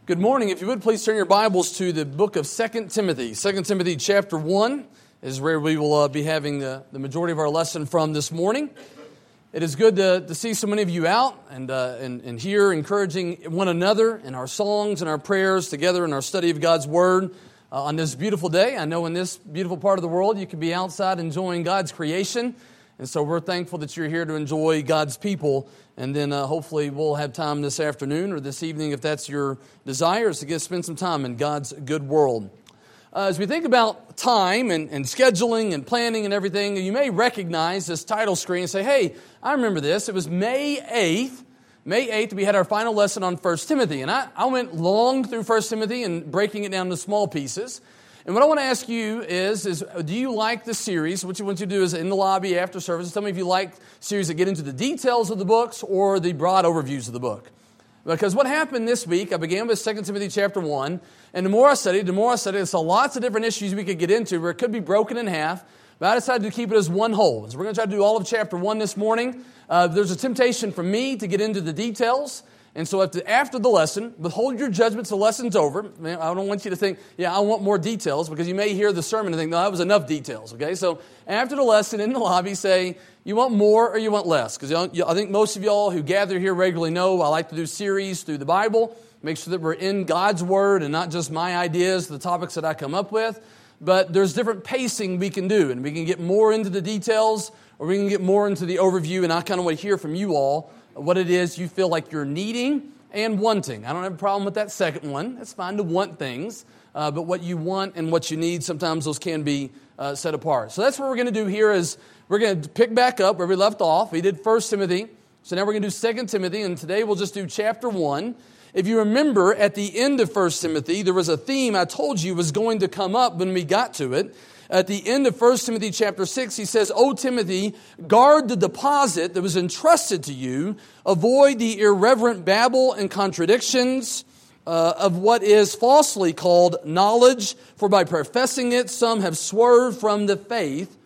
Good morning. If you would, please turn your Bibles to the book of 2 Timothy. 2 Timothy chapter 1 is where we will be having the majority of our lesson from this morning. It is good to see so many of you out and here encouraging one another in our songs and our prayers together in our study of God's Word on this beautiful day. I know in this beautiful part of the world you can be outside enjoying God's creation. And so we're thankful that you're here to enjoy God's people. And then hopefully we'll have time this afternoon or this evening, if that's your desire, is to spend some time in God's good world. As we think about time and scheduling and planning and everything, you may recognize this title screen and say, hey, I remember this. It was May 8th. May 8th, we had our final lesson on 1 Timothy. And I went long through 1 Timothy and breaking it down into small pieces. And what I want to ask you is do you like the series? What you want to do is in the lobby after service, tell me if you like series that get into the details of the books or the broad overviews of the book. Because what happened this week, I began with 2 Timothy chapter 1, and the more I studied, so lots of different issues we could get into where it could be broken in half, but I decided to keep it as one whole. So we're going to try to do all of chapter 1 this morning. There's a temptation for me to get into the details. And so after the lesson, withhold your judgment till the lesson's over. I don't want you to think, I want more details, because you may hear the sermon and think, no, that was enough details, okay? So after the lesson in the lobby, say, you want more or you want less? Because I think most of y'all who gather here regularly know I like to do series through the Bible, make sure that we're in God's Word and not just my ideas, the topics that I come up with. But there's different pacing we can do, and we can get more into the details or we can get more into the overview, and I kind of want to hear from you all what it is you feel like you're needing and wanting. I don't have a problem with that second one. It's fine to want things, but what you want and what you need, sometimes those can be set apart. So that's what we're going to do here is we're going to pick back up where we left off. We did 1 Timothy, so now we're going to do 2 Timothy, and today we'll just do chapter 1. If you remember, at the end of 1 Timothy, there was a theme I told you was going to come up when we got to it. At the end of 1 Timothy chapter 6, he says, O Timothy, guard the deposit that was entrusted to you. Avoid the irreverent babble and contradictions of what is falsely called knowledge. For by professing it, some have swerved from the faith.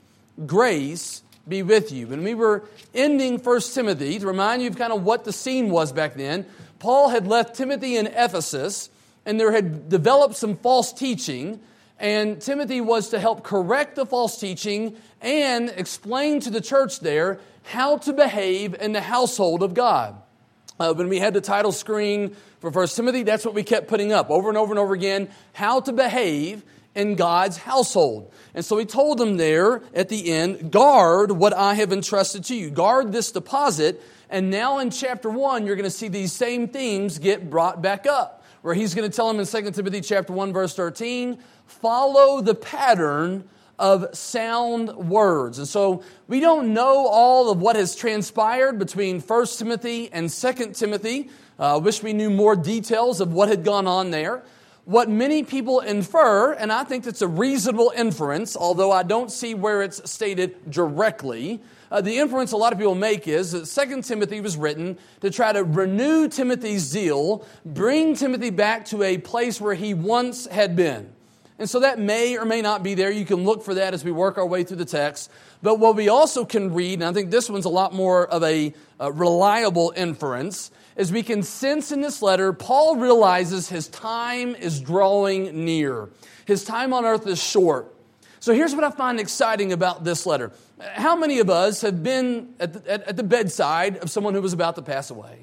Grace be with you. When we were ending 1 Timothy, to remind you of kind of what the scene was back then, Paul had left Timothy in Ephesus, and there had developed some false teaching. And Timothy was to help correct the false teaching and explain to the church there how to behave in the household of God. When we had the title screen for 1 Timothy, that's what we kept putting up over and over and over again, how to behave in God's household. And so he told them there at the end, guard what I have entrusted to you. Guard this deposit. And now in chapter 1, you're going to see these same themes get brought back up, where he's going to tell them in 2 Timothy chapter 1, verse 13, follow the pattern of sound words. And so we don't know all of what has transpired between 1 Timothy and 2 Timothy. I wish we knew more details of what had gone on there. What many people infer, and I think it's a reasonable inference, although I don't see where it's stated directly, the inference a lot of people make is that 2 Timothy was written to try to renew Timothy's zeal, bring Timothy back to a place where he once had been. And so that may or may not be there. You can look for that as we work our way through the text. But what we also can read, and I think this one's a lot more of a reliable inference, is we can sense in this letter, Paul realizes his time is drawing near. His time on earth is short. So here's what I find exciting about this letter. How many of us have been at the bedside of someone who was about to pass away?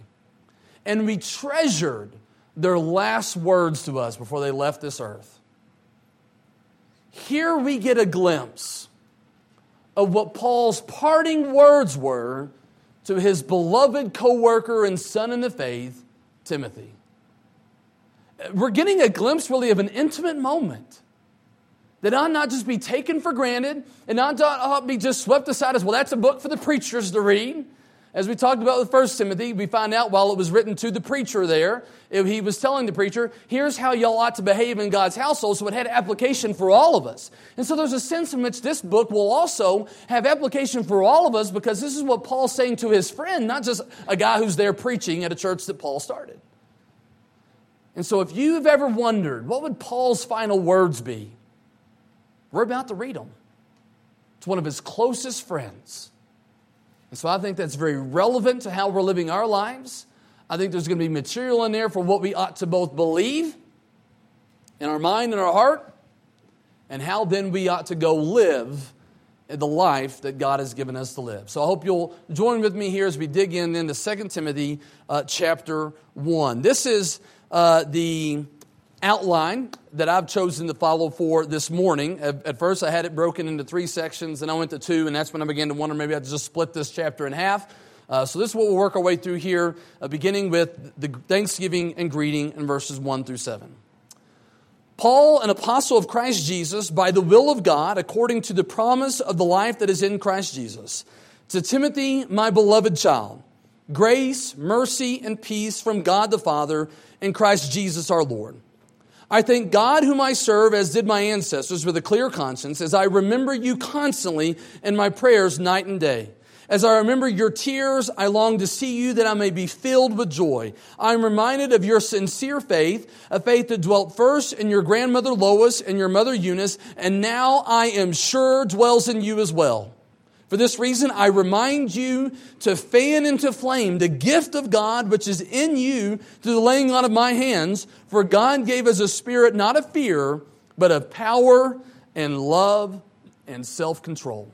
And we treasured their last words to us before they left this earth. Here we get a glimpse of what Paul's parting words were to his beloved co-worker and son in the faith, Timothy. We're getting a glimpse really of an intimate moment that ought not just be taken for granted and not be just swept aside as, well, that's a book for the preachers to read. As we talked about with 1 Timothy, we find out while it was written to the preacher there, he was telling the preacher, here's how y'all ought to behave in God's household, so it had application for all of us. And so there's a sense in which this book will also have application for all of us, because this is what Paul's saying to his friend, not just a guy who's there preaching at a church that Paul started. And so if you've ever wondered, what would Paul's final words be? We're about to read them. It's one of his closest friends. And so I think that's very relevant to how we're living our lives. I think there's going to be material in there for what we ought to both believe in our mind and our heart, and how then we ought to go live the life that God has given us to live. So I hope you'll join with me here as we dig into 2 Timothy chapter 1. This is the outline that I've chosen to follow for this morning. At first I had it broken into 3 sections, and I went to 2, and that's when I began to wonder maybe I'd just split this chapter in half. So this is what we'll work our way through here, beginning with the thanksgiving and greeting in verses 1 through 7. Paul, an apostle of Christ Jesus, by the will of God, according to the promise of the life that is in Christ Jesus, to Timothy, my beloved child, grace, mercy, and peace from God the Father and Christ Jesus our Lord. I thank God whom I serve, as did my ancestors, with a clear conscience, as I remember you constantly in my prayers night and day. As I remember your tears, I long to see you that I may be filled with joy. I am reminded of your sincere faith, a faith that dwelt first in your grandmother Lois and your mother Eunice, and now I am sure dwells in you as well. For this reason, I remind you to fan into flame the gift of God which is in you through the laying on of my hands. For God gave us a spirit not of fear, but of power and love and self-control.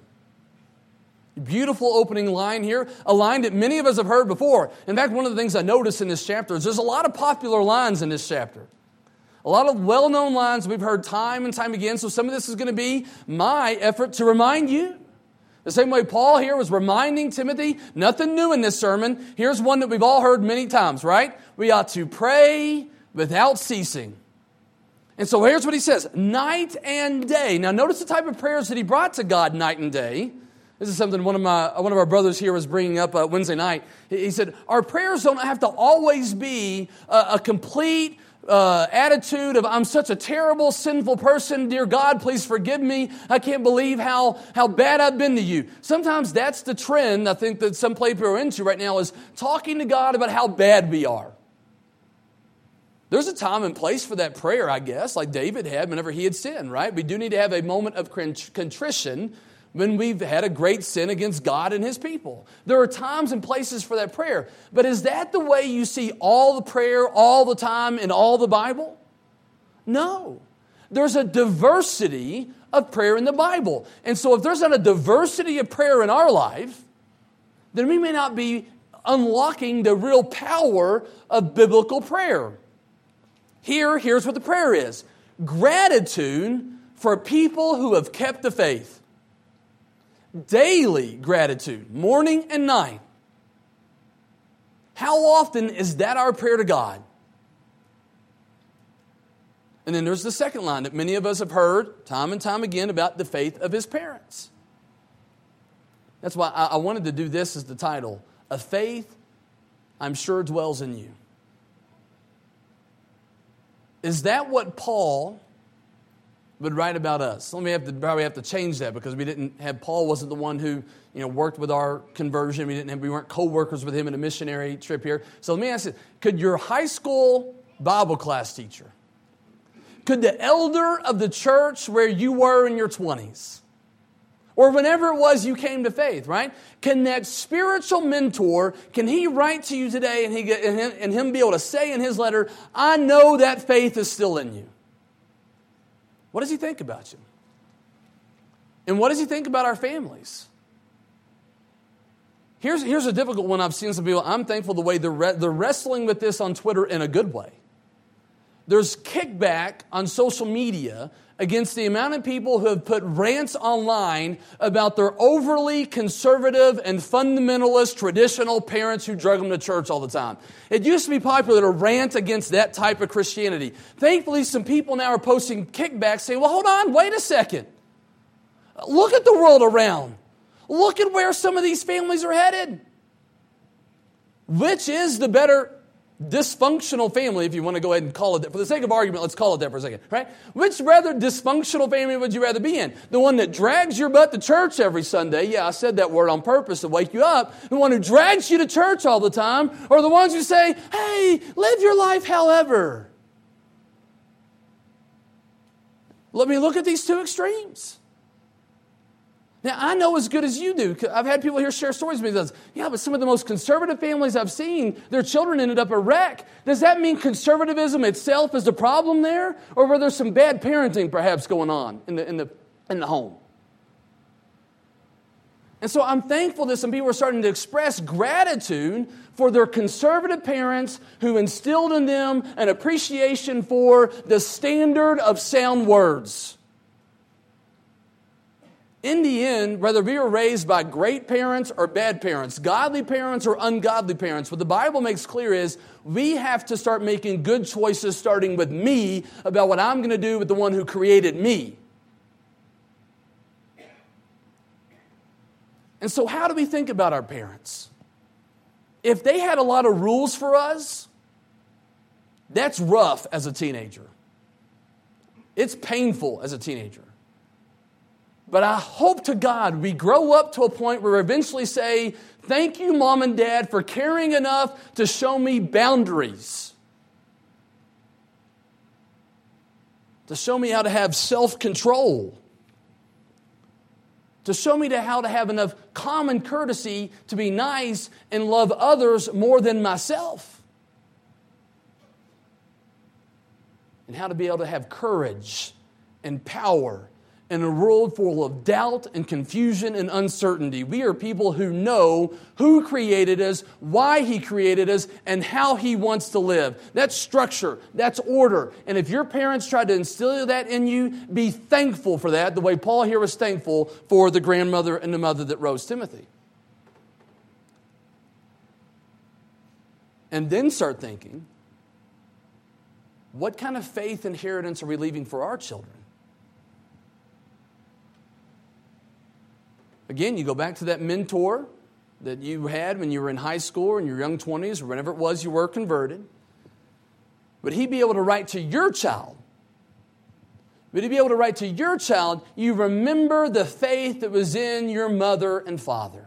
Beautiful opening line here, a line that many of us have heard before. In fact, one of the things I noticed in this chapter is there's a lot of popular lines in this chapter. A lot of well-known lines we've heard time and time again, so some of this is going to be my effort to remind you. The same way Paul here was reminding Timothy, nothing new in this sermon. Here's one that we've all heard many times, right? We ought to pray without ceasing. And so here's what he says, night and day. Now notice the type of prayers that he brought to God night and day. This is something one of our brothers here was bringing up Wednesday night. He said, our prayers don't have to always be a complete attitude of, I'm such a terrible, sinful person. Dear God, please forgive me. I can't believe how bad I've been to you. Sometimes that's the trend I think that some people are into right now, is talking to God about how bad we are. There's a time and place for that prayer, I guess, like David had whenever he had sinned, right? We do need to have a moment of contrition when we've had a great sin against God and His people. There are times and places for that prayer. But is that the way you see all the prayer all the time in all the Bible? No. There's a diversity of prayer in the Bible. And so if there's not a diversity of prayer in our life, then we may not be unlocking the real power of biblical prayer. Here's what the prayer is. Gratitude for people who have kept the faith. Daily gratitude, morning and night. How often is that our prayer to God? And then there's the second line that many of us have heard time and time again about the faith of his parents. That's why I wanted to do this as the title. A faith I'm sure dwells in you. Is that what Paul would write about us? Probably have to change that, because Paul wasn't the one who worked with our conversion. We weren't co-workers with him in a missionary trip here. So let me ask you, could your high school Bible class teacher, could the elder of the church where you were in your 20s, or whenever it was you came to faith, right? Can that spiritual mentor, can he write to you today and him be able to say in his letter, I know that faith is still in you? What does he think about you? And what does he think about our families? Here's a difficult one I've seen some people. I'm thankful the way they're wrestling with this on Twitter in a good way. There's kickback on social media against the amount of people who have put rants online about their overly conservative and fundamentalist traditional parents who drug them to church all the time. It used to be popular to rant against that type of Christianity. Thankfully, some people now are posting kickbacks saying, well, hold on, wait a second. Look at the world around. Look at where some of these families are headed. Which is the better dysfunctional family, if you want to go ahead and call it that. For the sake of argument, let's call it that for a second, right? Which rather dysfunctional family would you rather be in? The one that drags your butt to church every Sunday. Yeah, I said that word on purpose to wake you up. The one who drags you to church all the time. Or the ones who say, hey, live your life however. Let me look at these two extremes. Now, I know as good as you do. I've had people here share stories with me that says, yeah, but some of the most conservative families I've seen, their children ended up a wreck. Does that mean conservatism itself is the problem there? Or were there some bad parenting perhaps going on in the home? And so I'm thankful that some people are starting to express gratitude for their conservative parents who instilled in them an appreciation for the standard of sound words. In the end, whether we were raised by great parents or bad parents, godly parents or ungodly parents, what the Bible makes clear is we have to start making good choices starting with me about what I'm going to do with the one who created me. And so how do we think about our parents? If they had a lot of rules for us, that's rough as a teenager. It's painful as a teenager. But I hope to God we grow up to a point where we eventually say, thank you, Mom and Dad, for caring enough to show me boundaries. To show me how to have self-control. To show me how to have enough common courtesy to be nice and love others more than myself. And how to be able to have courage and power in a world full of doubt and confusion and uncertainty. We are people who know who created us, why He created us, and how He wants to live. That's structure. That's order. And if your parents tried to instill that in you, be thankful for that, the way Paul here was thankful for the grandmother and the mother that rose Timothy. And then start thinking, what kind of faith inheritance are we leaving for our children? Again, you go back to that mentor that you had when you were in high school or in your young 20s or whenever it was you were converted. Would he be able to write to your child? Would he be able to write to your child, you remember the faith that was in your mother and father?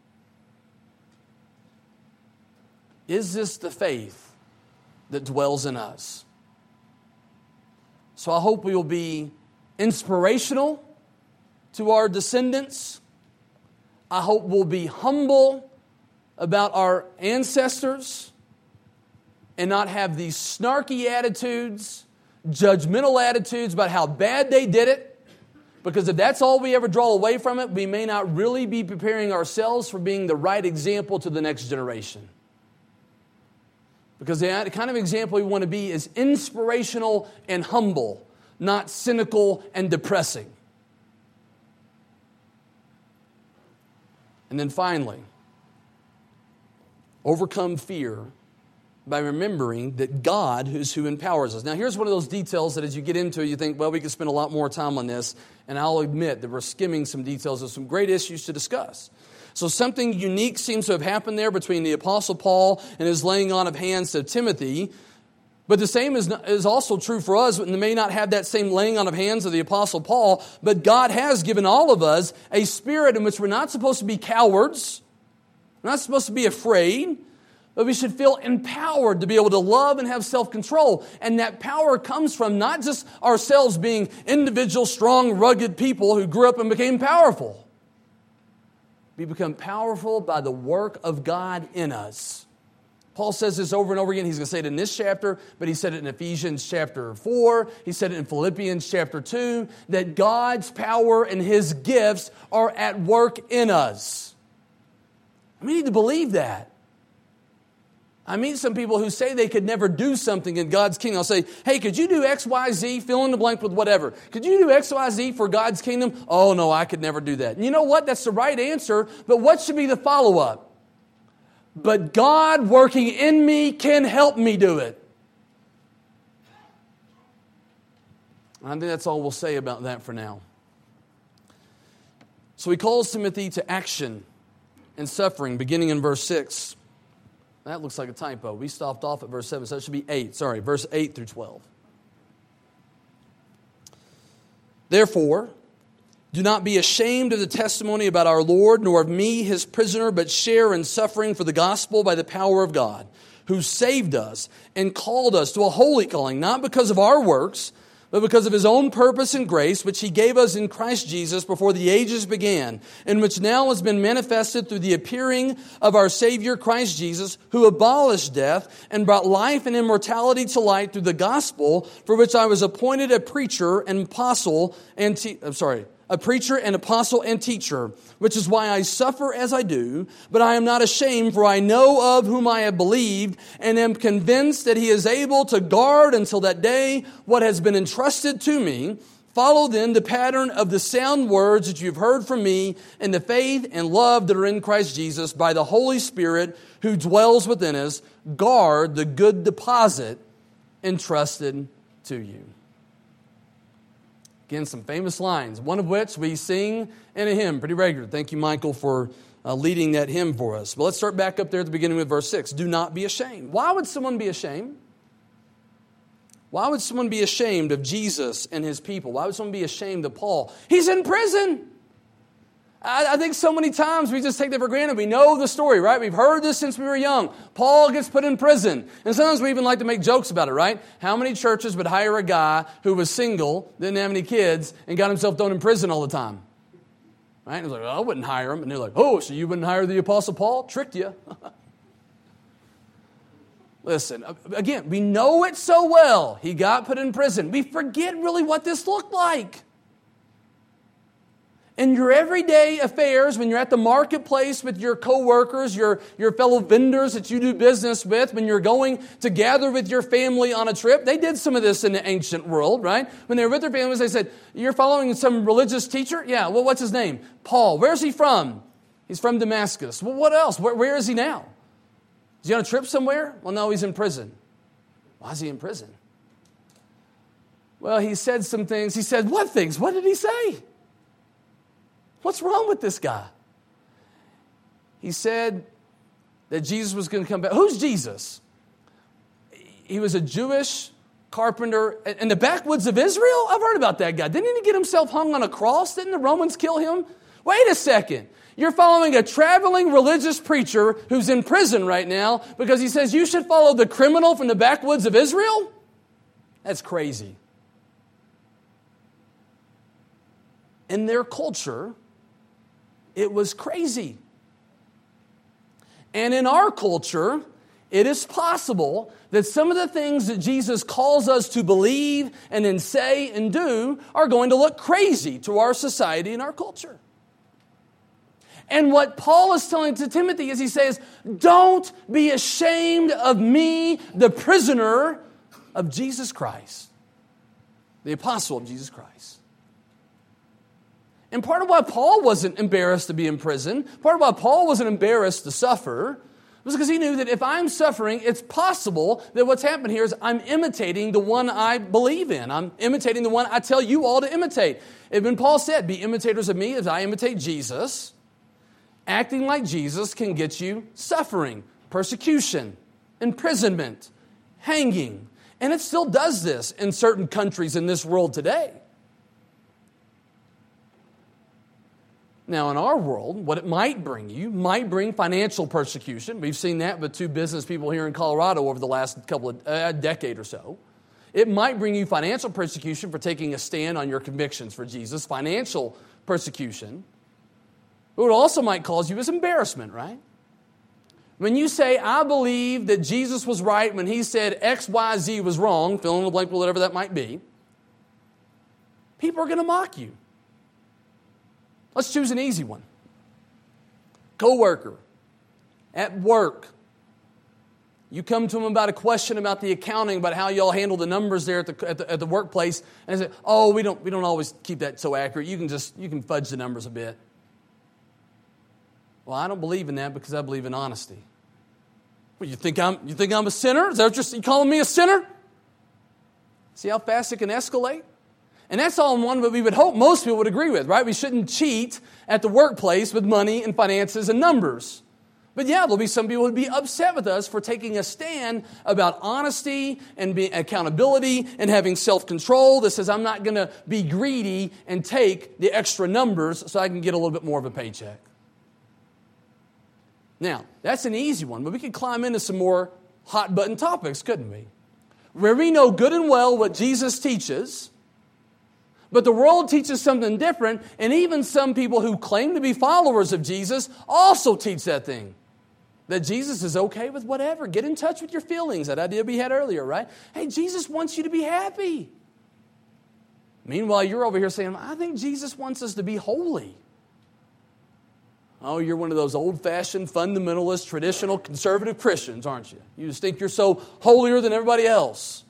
Is this the faith that dwells in us? So I hope we will be inspirational to our descendants. I hope we'll be humble about our ancestors and not have these snarky attitudes, judgmental attitudes about how bad they did it. Because if that's all we ever draw away from it, we may not really be preparing ourselves for being the right example to the next generation. Because the kind of example we want to be is inspirational and humble, not cynical and depressing. And then finally, overcome fear by remembering that God is who empowers us. Now, here's one of those details that as you get into it, you think, well, we could spend a lot more time on this. And I'll admit that we're skimming some details of some great issues to discuss. So something unique seems to have happened there between the Apostle Paul and his laying on of hands to Timothy. But the same is also true for us. We may not have that same laying on of hands of the Apostle Paul, but God has given all of us a spirit in which we're not supposed to be cowards. We're not supposed to be afraid, but we should feel empowered to be able to love and have self-control. And that power comes from not just ourselves being individual, strong, rugged people who grew up and became powerful. We become powerful by the work of God in us. Paul says this over and over again. He's going to say it in this chapter, but he said it in Ephesians chapter 4. He said it in Philippians chapter 2, that God's power and His gifts are at work in us. We need to believe that. I meet some people who say they could never do something in God's kingdom. I'll say, hey, could you do X, Y, Z, fill in the blank with whatever? Could you do X, Y, Z for God's kingdom? Oh, no, I could never do that. And you know what? That's the right answer, but what should be the follow-up? But God working in me can help me do it. I think that's all we'll say about that for now. So he calls Timothy to action and suffering, beginning in verse 6. That looks like a typo. We stopped off at verse 7, so it should be 8. Sorry, verse 8 through 12. Therefore, do not be ashamed of the testimony about our Lord, nor of me, His prisoner, but share in suffering for the gospel by the power of God, who saved us and called us to a holy calling, not because of our works, but because of His own purpose and grace, which He gave us in Christ Jesus before the ages began, and which now has been manifested through the appearing of our Savior Christ Jesus, who abolished death and brought life and immortality to light through the gospel, for which I was appointed a preacher and apostle and teacher, which is why I suffer as I do, but I am not ashamed, for I know of whom I have believed, and am convinced that He is able to guard until that day what has been entrusted to me. Follow then the pattern of the sound words that you've heard from me in the faith and love that are in Christ Jesus by the Holy Spirit who dwells within us. Guard the good deposit entrusted to you. Again, some famous lines, one of which we sing in a hymn pretty regularly. Thank you, Michael, for leading that hymn for us. But let's start back up there at the beginning with verse 6. Do not be ashamed. Why would someone be ashamed? Why would someone be ashamed of Jesus and His people? Why would someone be ashamed of Paul? He's in prison. I think so many times we just take that for granted. We know the story, right? We've heard this since we were young. Paul gets put in prison. And sometimes we even like to make jokes about it, right? How many churches would hire a guy who was single, didn't have any kids, and got himself thrown in prison all the time? Right? And he's like, well, I wouldn't hire him. And they're like, oh, so you wouldn't hire the Apostle Paul? Tricked you. Listen, again, we know it so well. He got put in prison. We forget really what this looked like. In your everyday affairs, when you're at the marketplace with your coworkers, your fellow vendors that you do business with, when you're going to gather with your family on a trip, they did some of this in the ancient world, right? When they were with their families, they said, you're following some religious teacher? Yeah, well, what's his name? Paul. Where's he from? He's from Damascus. Well, what else? Where is he now? Is he on a trip somewhere? Well, no, he's in prison. Why is he in prison? Well, he said some things. He said, what things? What did he say? What's wrong with this guy? He said that Jesus was going to come back. Who's Jesus? He was a Jewish carpenter in the backwoods of Israel. I've heard about that guy. Didn't he get himself hung on a cross? Didn't the Romans kill him? Wait a second. You're following a traveling religious preacher who's in prison right now because he says you should follow the criminal from the backwoods of Israel? That's crazy. In their culture, it was crazy. And in our culture, it is possible that some of the things that Jesus calls us to believe and then say and do are going to look crazy to our society and our culture. And what Paul is telling to Timothy is he says, don't be ashamed of me, the prisoner of Jesus Christ, the apostle of Jesus Christ. And part of why Paul wasn't embarrassed to be in prison, part of why Paul wasn't embarrassed to suffer, was because he knew that if I'm suffering, it's possible that what's happened here is I'm imitating the one I believe in. I'm imitating the one I tell you all to imitate. And when Paul said, be imitators of me as I imitate Jesus, acting like Jesus can get you suffering, persecution, imprisonment, hanging. And it still does this in certain countries in this world today. Now, in our world, what it might bring financial persecution. We've seen that with two business people here in Colorado over the last couple of decade or so. It might bring you financial persecution for taking a stand on your convictions for Jesus, financial persecution. But it also might cause you is embarrassment, right? When you say, I believe that Jesus was right when He said X, Y, Z was wrong, fill in the blank with whatever that might be, people are going to mock you. Let's choose an easy one. Coworker at work. You come to them about a question about the accounting, about how y'all handle the numbers there at the workplace, and they say, "Oh, we don't always keep that so accurate. You can fudge the numbers a bit." Well, I don't believe in that because I believe in honesty. Well, you think I'm a sinner? Is that what you're calling me a sinner? See how fast it can escalate? And that's all in one that we would hope most people would agree with, right? We shouldn't cheat at the workplace with money and finances and numbers. But yeah, there'll be some people who would be upset with us for taking a stand about honesty and accountability and having self-control that says I'm not going to be greedy and take the extra numbers so I can get a little bit more of a paycheck. Now, that's an easy one, but we could climb into some more hot-button topics, couldn't we? Where we know good and well what Jesus teaches, But the world teaches something different, and even some people who claim to be followers of Jesus also teach that thing. That Jesus is okay with whatever. Get in touch with your feelings. That idea we had earlier, right? Hey, Jesus wants you to be happy. Meanwhile, you're over here saying, I think Jesus wants us to be holy. Oh, you're one of those old-fashioned, fundamentalist, traditional, conservative Christians, aren't you? You just think you're so holier than everybody else.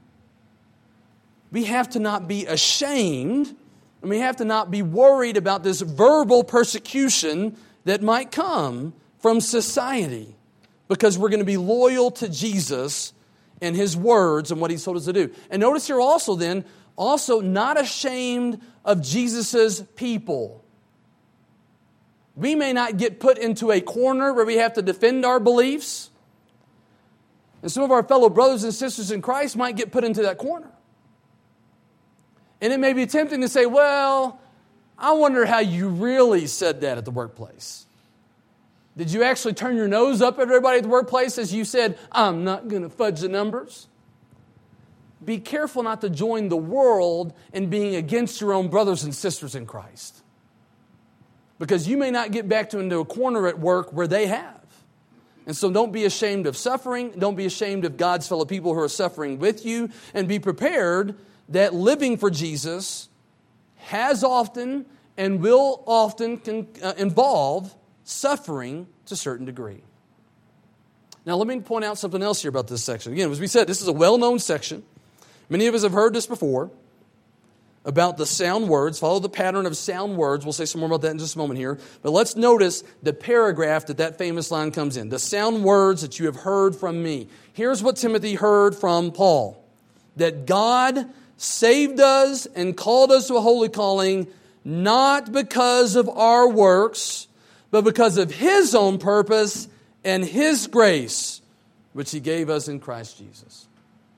We have to not be ashamed, and we have to not be worried about this verbal persecution that might come from society, because we're going to be loyal to Jesus and His words and what He's told us to do. And notice here also not ashamed of Jesus' people. We may not get put into a corner where we have to defend our beliefs. And some of our fellow brothers and sisters in Christ might get put into that corner. And it may be tempting to say, well, I wonder how you really said that at the workplace. Did you actually turn your nose up at everybody at the workplace as you said, I'm not going to fudge the numbers? Be careful not to join the world in being against your own brothers and sisters in Christ. Because you may not get back into a corner at work where they have. And so don't be ashamed of suffering. Don't be ashamed of God's fellow people who are suffering with you. And be prepared that living for Jesus has often and will often involve suffering to a certain degree. Now let me point out something else here about this section. Again, as we said, this is a well-known section. Many of us have heard this before about the sound words. Follow the pattern of sound words. We'll say some more about that in just a moment here. But let's notice the paragraph that famous line comes in. The sound words that you have heard from me. Here's what Timothy heard from Paul. That God saved us and called us to a holy calling, not because of our works, but because of His own purpose and His grace, which He gave us in Christ Jesus.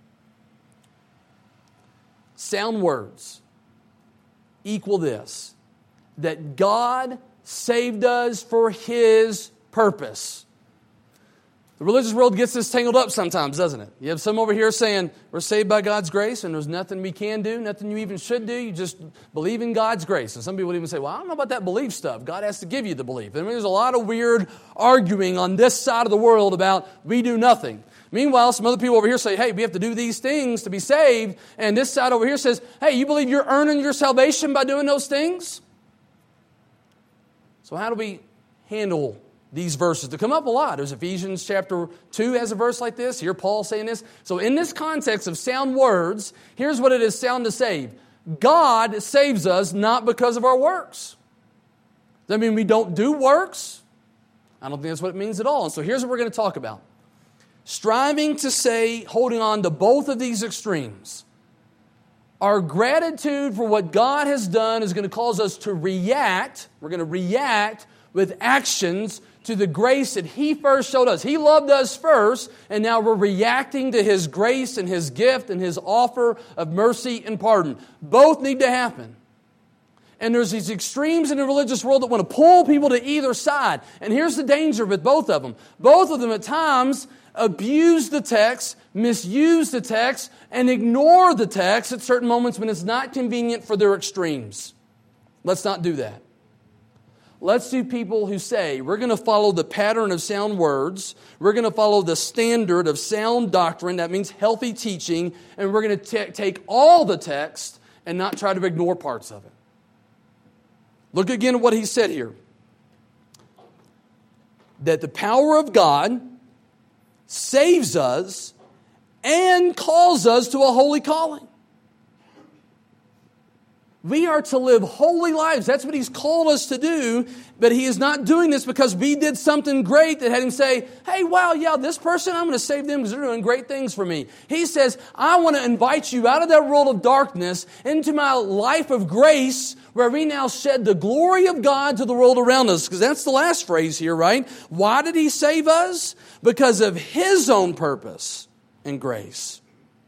Sound words equal this, that God saved us for His purpose. The religious world gets this tangled up sometimes, doesn't it? You have some over here saying, we're saved by God's grace and there's nothing we can do, nothing you even should do. You just believe in God's grace. And some people even say, well, I don't know about that belief stuff. God has to give you the belief. I mean, there's a lot of weird arguing on this side of the world about we do nothing. Meanwhile, some other people over here say, hey, we have to do these things to be saved. And this side over here says, hey, you believe you're earning your salvation by doing those things? So how do we handle these verses? They come up a lot. There's Ephesians chapter 2 has a verse like this. Here Paul saying this. So in this context of sound words, here's what it is sound to save. God saves us not because of our works. Does that mean we don't do works? I don't think that's what it means at all. And so here's what we're going to talk about. Striving to say, holding on to both of these extremes. Our gratitude for what God has done is going to cause us to react. We're going to react with actions to the grace that He first showed us. He loved us first, and now we're reacting to His grace and His gift and His offer of mercy and pardon. Both need to happen. And there's these extremes in the religious world that want to pull people to either side. And here's the danger with both of them. Both of them at times abuse the text, misuse the text, and ignore the text at certain moments when it's not convenient for their extremes. Let's not do that. Let's do people who say, we're going to follow the pattern of sound words, we're going to follow the standard of sound doctrine, that means healthy teaching, and we're going to take all the text and not try to ignore parts of it. Look again at what he said here. That the power of God saves us and calls us to a holy calling. We are to live holy lives. That's what He's called us to do. But He is not doing this because we did something great that had Him say, hey, wow, yeah, this person, I'm going to save them because they're doing great things for me. He says, I want to invite you out of that world of darkness into my life of grace where we now shed the glory of God to the world around us. Because that's the last phrase here, right? Why did He save us? Because of His own purpose and grace.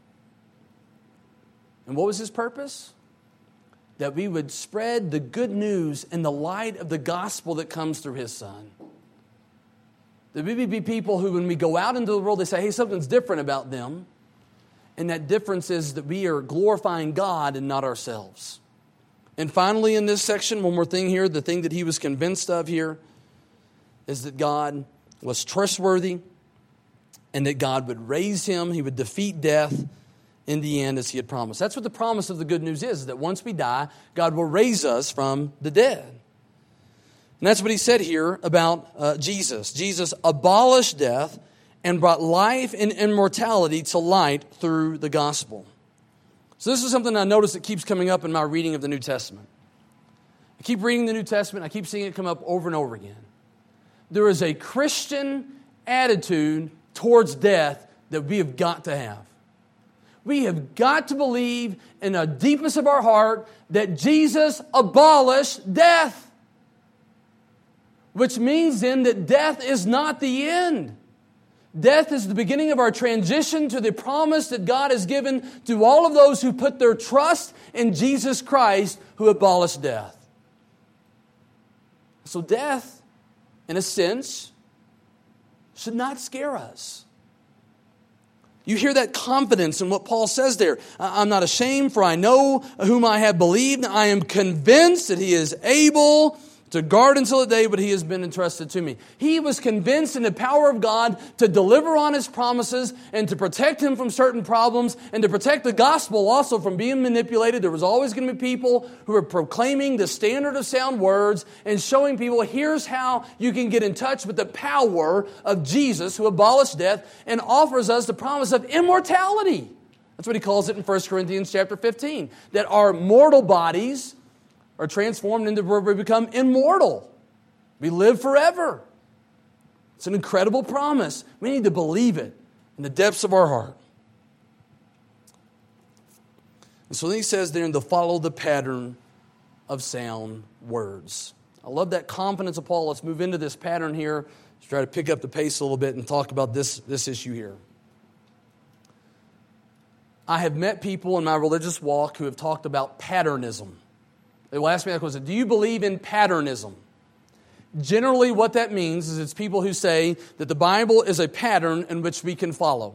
And what was His purpose? That we would spread the good news and the light of the gospel that comes through His Son. That we would be people who, when we go out into the world, they say, hey, something's different about them. And that difference is that we are glorifying God and not ourselves. And finally, in this section, one more thing here, the thing that he was convinced of here is that God was trustworthy and that God would raise him, he would defeat death in the end as he had promised. That's what the promise of the good news is that once we die, God will raise us from the dead. And that's what he said here about Jesus. Jesus abolished death and brought life and immortality to light through the gospel. So this is something I notice that keeps coming up in my reading of the New Testament. I keep reading the New Testament. I keep seeing it come up over and over again. There is a Christian attitude towards death that we have got to have. We have got to believe in the deepest of our heart that Jesus abolished death. Which means then that death is not the end. Death is the beginning of our transition to the promise that God has given to all of those who put their trust in Jesus Christ who abolished death. So death, in a sense, should not scare us. You hear that confidence in what Paul says there. I'm not ashamed, for I know whom I have believed. I am convinced that he is able to guard until the day what he has been entrusted to me. He was convinced in the power of God to deliver on his promises and to protect him from certain problems and to protect the gospel also from being manipulated. There was always going to be people who were proclaiming the standard of sound words and showing people, here's how you can get in touch with the power of Jesus who abolished death and offers us the promise of immortality. That's what he calls it in 1 Corinthians chapter 15, that our mortal bodies are transformed into where we become immortal. We live forever. It's an incredible promise. We need to believe it in the depths of our heart. And so then he says there, to follow the pattern of sound words. I love that confidence of Paul. Let's move into this pattern here. Let's try to pick up the pace a little bit and talk about this issue here. I have met people in my religious walk who have talked about patternism. They will ask me that question, do you believe in patternism? Generally, what that means is it's people who say that the Bible is a pattern in which we can follow.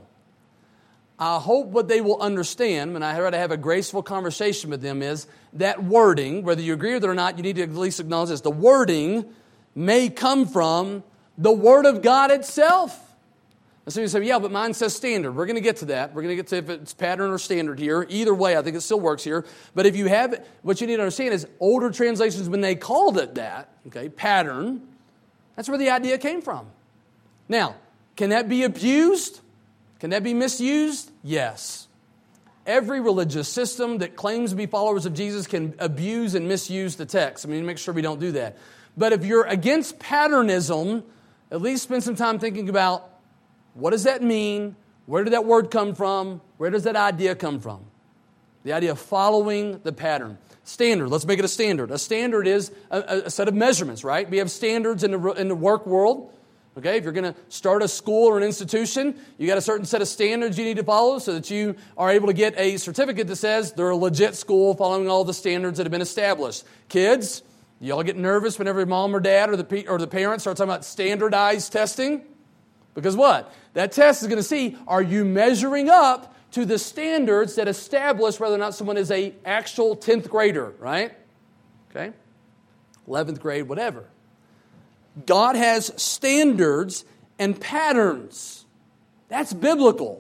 I hope what they will understand, when I try to have a graceful conversation with them, is that wording, whether you agree with it or not, you need to at least acknowledge this. The wording may come from the Word of God itself. And so you say, yeah, but mine says standard. We're going to get to that. We're going to get to if it's pattern or standard here. Either way, I think it still works here. But if you have it, what you need to understand is older translations, when they called it that, okay, pattern, that's where the idea came from. Now, can that be abused? Can that be misused? Yes. Every religious system that claims to be followers of Jesus can abuse and misuse the text. I mean, make sure we don't do that. But if you're against patternism, at least spend some time thinking about, what does that mean? Where did that word come from? Where does that idea come from? The idea of following the pattern. Standard, let's make it a standard. A standard is a set of measurements, right? We have standards in the work world. Okay, if you're going to start a school or an institution, you got a certain set of standards you need to follow so that you are able to get a certificate that says they're a legit school following all the standards that have been established. Kids, y'all get nervous whenever mom or dad or the parents start talking about standardized testing? Because what? That test is going to see, are you measuring up to the standards that establish whether or not someone is an actual 10th grader, right? Okay? 11th grade, whatever. God has standards and patterns. That's biblical.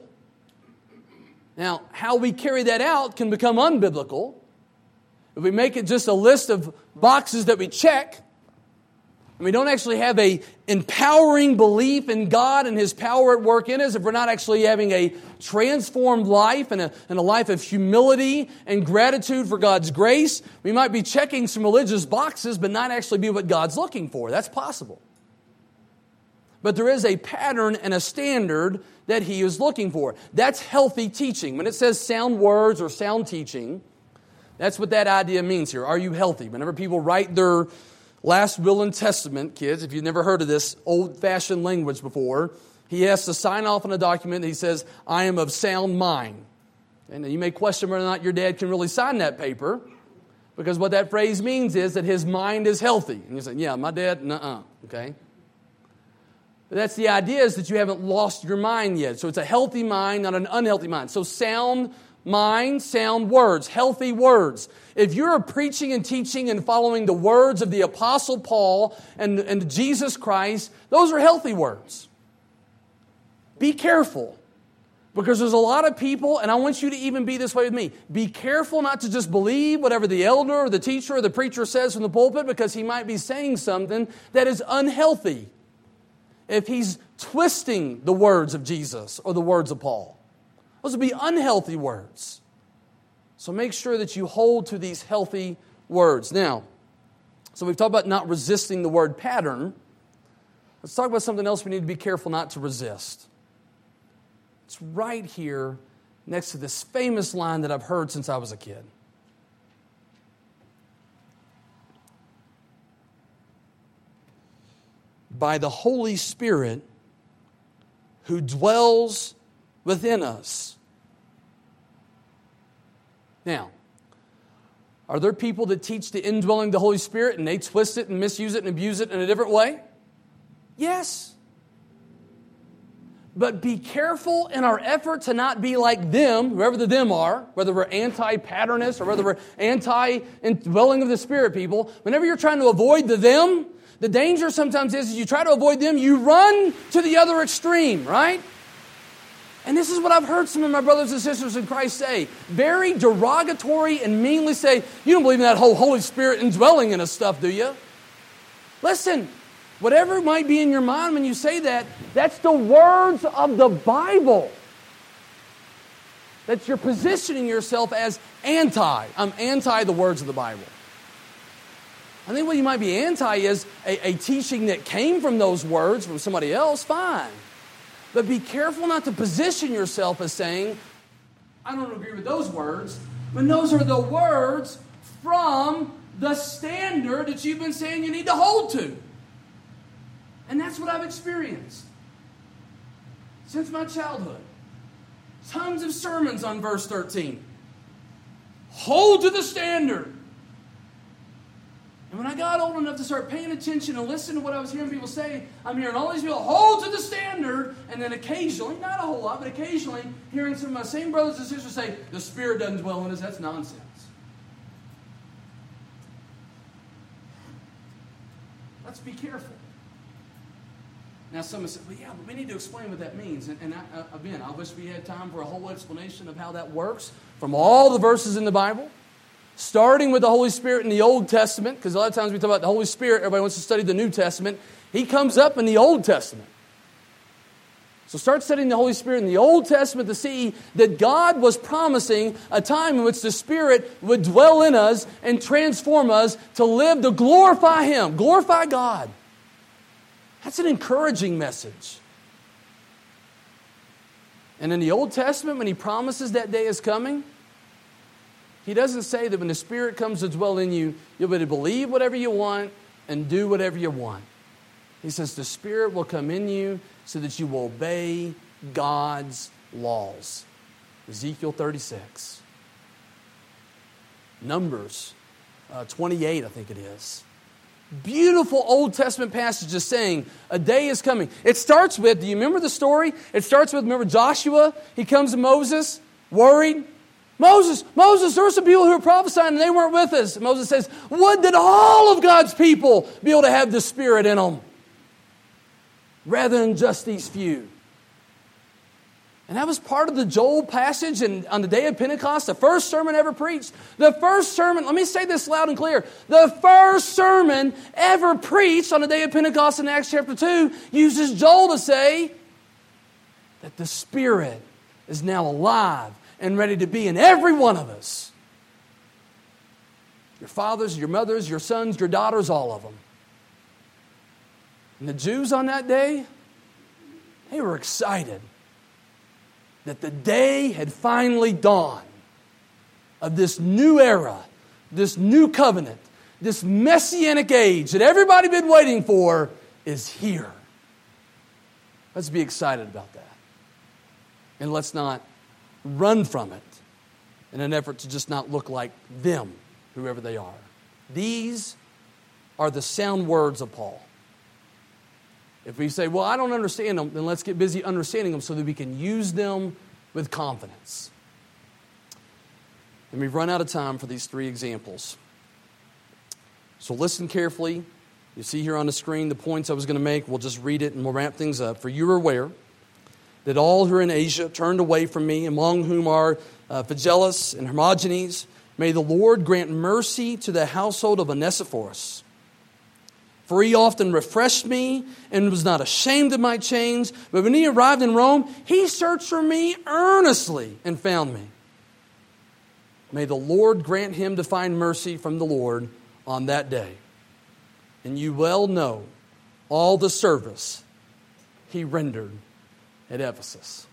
Now, how we carry that out can become unbiblical. If we make it just a list of boxes that we check, and we don't actually have a empowering belief in God and His power at work in us, if we're not actually having a transformed life and a life of humility and gratitude for God's grace, we might be checking some religious boxes but not actually be what God's looking for. That's possible. But there is a pattern and a standard that He is looking for. That's healthy teaching. When it says sound words or sound teaching, that's what that idea means here. Are you healthy? Whenever people write their last will and testament, kids, if you've never heard of this old-fashioned language before, he has to sign off on a document that he says, I am of sound mind. And you may question whether or not your dad can really sign that paper, because what that phrase means is that his mind is healthy. And you say, yeah, my dad, nuh-uh, okay? But that's the idea, is that you haven't lost your mind yet. So it's a healthy mind, not an unhealthy mind. So sound mind, sound words, healthy words. If you're preaching and teaching and following the words of the Apostle Paul and Jesus Christ, those are healthy words. Be careful, because there's a lot of people, and I want you to even be this way with me. Be careful not to just believe whatever the elder or the teacher or the preacher says from the pulpit, because he might be saying something that is unhealthy if he's twisting the words of Jesus or the words of Paul. Those would be unhealthy words. So make sure that you hold to these healthy words. Now, so we've talked about not resisting the word pattern. Let's talk about something else we need to be careful not to resist. It's right here next to this famous line that I've heard since I was a kid. By the Holy Spirit who dwells within us. Now, are there people that teach the indwelling of the Holy Spirit and they twist it and misuse it and abuse it in a different way? Yes. But be careful in our effort to not be like them, whoever the them are, whether we're anti-patternists or whether we're anti-indwelling of the Spirit people. Whenever you're trying to avoid the them, the danger sometimes is you try to avoid them, you run to the other extreme, right? And this is what I've heard some of my brothers and sisters in Christ say. Very derogatory and meanly say, you don't believe in that whole Holy Spirit indwelling in us stuff, do you? Listen, whatever might be in your mind when you say that, that's the words of the Bible. That you're positioning yourself as anti. I'm anti the words of the Bible. I think what you might be anti is a teaching that came from those words from somebody else, fine. But be careful not to position yourself as saying, I don't agree with those words, when those are the words from the standard that you've been saying you need to hold to. And that's what I've experienced since my childhood. Tons of sermons on verse 13. Hold to the standard. And when I got old enough to start paying attention and listen to what I was hearing people say, I'm hearing all these people hold to the standard, and then occasionally, not a whole lot, but occasionally, hearing some of my same brothers and sisters say, the Spirit doesn't dwell in us. That's nonsense. Let's be careful. Now, someone said, well, yeah, but we need to explain what that means. And again, I wish we had time for a whole explanation of how that works from all the verses in the Bible. Starting with the Holy Spirit in the Old Testament, because a lot of times we talk about the Holy Spirit, everybody wants to study the New Testament. He comes up in the Old Testament. So start studying the Holy Spirit in the Old Testament to see that God was promising a time in which the Spirit would dwell in us and transform us to live to glorify Him, glorify God. That's an encouraging message. And in the Old Testament, when He promises that day is coming, He doesn't say that when the Spirit comes to dwell in you, you'll be able to believe whatever you want and do whatever you want. He says the Spirit will come in you so that you will obey God's laws. Ezekiel 36. Numbers 28, I think it is. Beautiful Old Testament passages saying a day is coming. It starts with, do you remember the story? It starts with, remember Joshua? He comes to Moses, worried. Moses, there were some people who were prophesying and they weren't with us. And Moses says, would that all of God's people be able to have the Spirit in them rather than just these few. And that was part of the Joel passage and on the day of Pentecost, the first sermon ever preached. The first sermon, let me say this loud and clear. The first sermon ever preached on the day of Pentecost in Acts chapter 2 uses Joel to say that the Spirit is now alive and ready to be in every one of us. Your fathers, your mothers, your sons, your daughters, all of them. And the Jews on that day, they were excited that the day had finally dawned of this new era, this new covenant, this messianic age that everybody been waiting for is here. Let's be excited about that. And let's not run from it in an effort to just not look like them, whoever they are. These are the sound words of Paul. If we say, well, I don't understand them, then let's get busy understanding them so that we can use them with confidence. And we've run out of time for these three examples. So listen carefully. You see here on the screen the points I was going to make. We'll just read it and we'll wrap things up. For you are aware that all who are in Asia turned away from me, among whom are Phygelus and Hermogenes. May the Lord grant mercy to the household of Onesiphorus. For he often refreshed me and was not ashamed of my chains. But when he arrived in Rome, he searched for me earnestly and found me. May the Lord grant him to find mercy from the Lord on that day. And you well know all the service he rendered at Ephesus.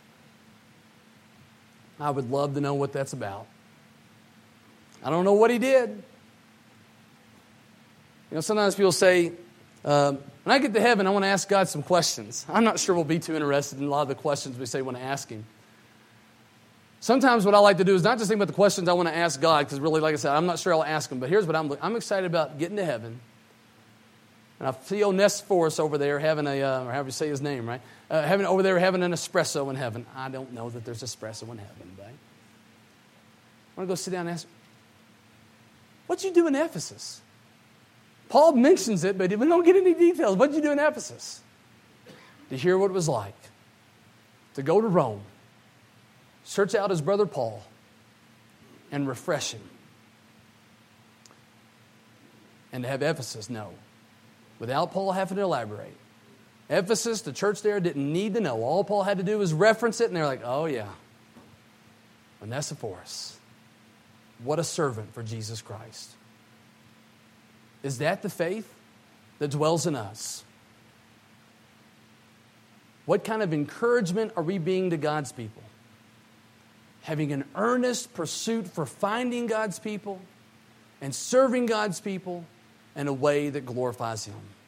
I would love to know what that's about. I don't know what he did. You know, sometimes people say, when I get to heaven, I want to ask God some questions. I'm not sure we'll be too interested in a lot of the questions we say we want to ask him. Sometimes what I like to do is not just think about the questions I want to ask God, because really, like I said, I'm not sure I'll ask him. But here's what I'm excited about getting to heaven. And I see Onesiphorus over there having a, or however you say his name, right? Having an espresso in heaven. I don't know that there's espresso in heaven, but I want to go sit down and ask, what'd you do in Ephesus? Paul mentions it, but we don't get any details. What'd you do in Ephesus? To hear what it was like to go to Rome, search out his brother Paul, and refresh him. And to have Ephesus know, without Paul having to elaborate, Ephesus, the church there, didn't need to know. All Paul had to do was reference it, and they're like, oh yeah, Onesiphorus. What a servant for Jesus Christ. Is that the faith that dwells in us? What kind of encouragement are we being to God's people? Having an earnest pursuit for finding God's people and serving God's people in a way that glorifies him.